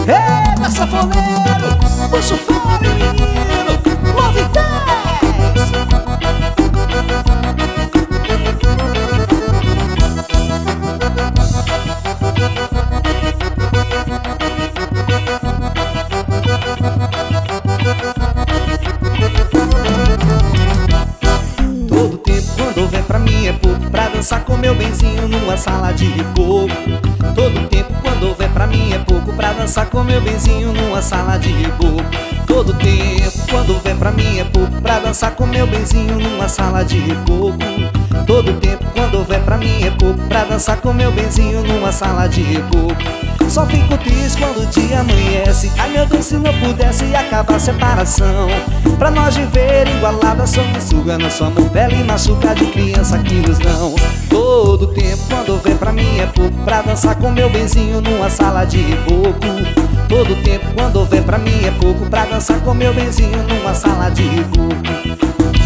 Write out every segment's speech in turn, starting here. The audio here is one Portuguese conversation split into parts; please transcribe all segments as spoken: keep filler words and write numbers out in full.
Eita, sanfoneiro, puxa o fone, menino, nove e dez. Todo tempo quando vem pra mim é pouco pra dançar com meu benzinho numa sala de reboco. Todo tempo quando vem pra mim é pouco pra dançar com meu benzinho numa sala de reboco. Todo tempo quando vem pra mim é pouco pra dançar com meu benzinho numa sala de reboco. Todo tempo quando vem pra mim é pouco pra dançar com meu benzinho numa sala de reboco. Só fico triste quando o dia amanhece. Ai meu Deus, se não pudesse acabar a separação, pra nós viver igualada, sanguessuga. Nosso amor pele e machuca de criança, quilos não. Todo tempo quando vem pra mim é pouco pra dançar com meu benzinho numa sala de reboco. Todo tempo quando vem pra mim é pouco pra dançar com meu benzinho numa sala de reboco.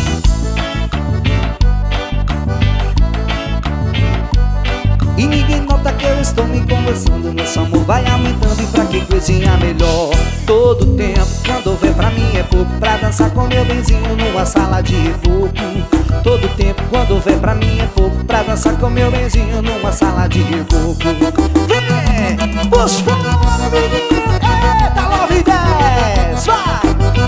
E ninguém nota que eu estou me conversando. Nosso amor vai aumentando e pra que coisinha melhor. Todo tempo quando vem pra mim é pouco pra dançar com meu benzinho numa sala de reboco. Todo tempo quando vem pra mim é pouco pra dançar com meu benzinho numa sala de reboco. Vem, puxa fora, menino. Eita, nove e dez, vai!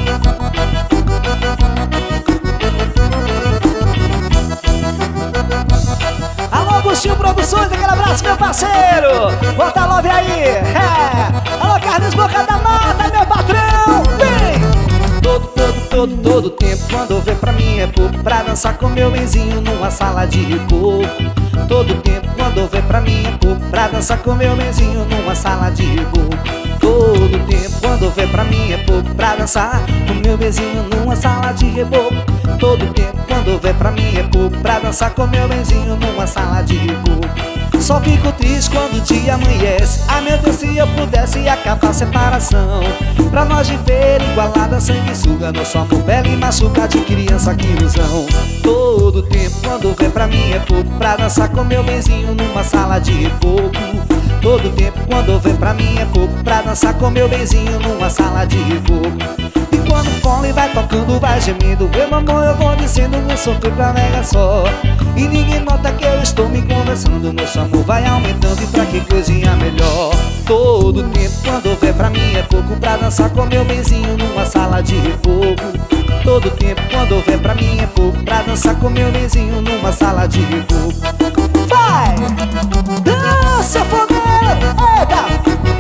Alô, Buchinho Produções, aquele abraço, meu parceiro. Bota love aí, é. Alô, Carlos Boca da Mata, meu patrão. Vem! Todo, todo, todo, todo tempo quando vem pra mim é pouco pra dançar com meu benzinho numa sala de reboco. Todo tempo quando vem pra mim é pouco pra dançar com meu benzinho numa sala de reboco. Todo tempo quando vem pra mim é pouco pra dançar com meu benzinho numa sala de reboco. Todo tempo quando vem pra mim é pouco pra dançar com meu benzinho numa sala de reboco. Só fico triste quando o dia amanhece. Ai meu Deus, se eu pudesse acabar a separação, pra nós viver igualada, sanguessuga. Nosso amor pele e machuca de criança, que ilusão. Todo tempo quando vem pra mim é pouco pra dançar com meu benzinho numa sala de reboco. Todo tempo quando vem pra mim é pouco pra dançar com meu benzinho numa sala de reboco. E quando o fone vai tocando, vai gemendo, meu amor, eu vou dizendo, não sofrer pra nega só. E ninguém nota que eu estou me conversando. Nosso amor vai aumentando e pra que coisinha melhor. Todo tempo quando vem pra mim é pouco pra dançar com meu benzinho numa sala de reboco. Todo tempo quando vem pra mim é pouco pra dançar com meu benzinho numa sala de reboco. Vai! Dança, fogueiro! Eita!